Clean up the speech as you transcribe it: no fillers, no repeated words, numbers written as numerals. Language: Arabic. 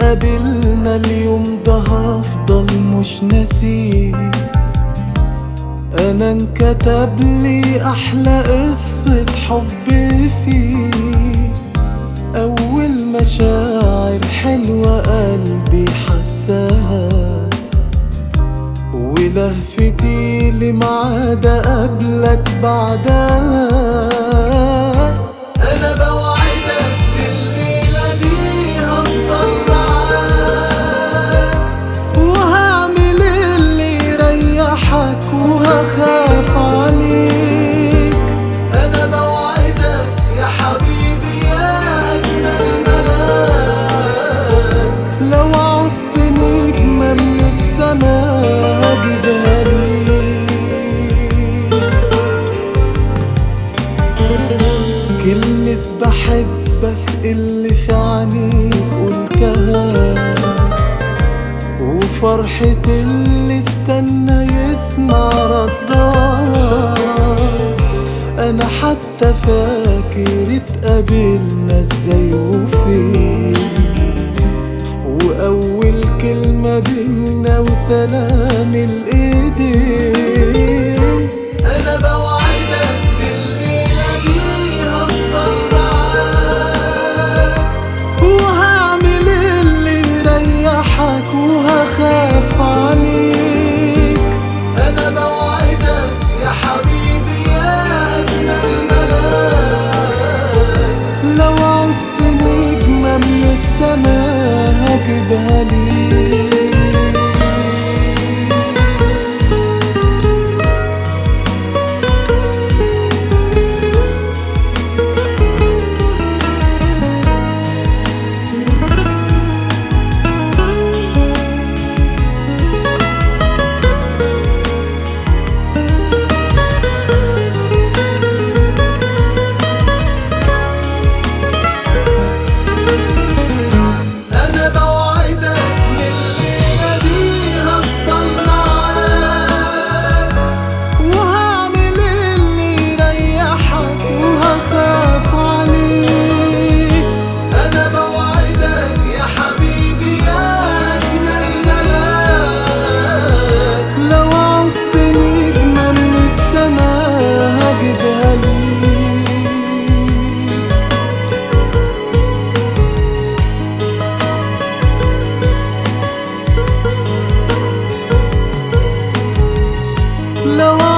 اتقابلنا اليوم ده هفضل مش ناسيه. انا انكتب لي احلى قصة حب فيه، اول مشاعر حلوة قلبي حساها، ولهفتي لميعاد قبلك بعدها. انا بوعدك الليلة دي هفضل معاك، وهعمل اللي يريحك وهخاف عليك. انا بوعدك يا حبيبي يا اجمل ملاك، لو عوزت نجمة من السماء هجيبها ليك. كلمة بحبك اللي في عينيك قلتها، وفرحة اللي استنى يسمع ردها. انا حتى فاكر اتقابلنا ازاي وفين، واول كلمة بينا وسلام الايدين. انا بوعدك الليلة دي هفضل معاك، وهعمل اللي يريحك وهخاف عليك. انا بوعدك يا حبيبي يا اجمل ملاك، لو عوزت نجمة من السماء هجيبها ليك. لو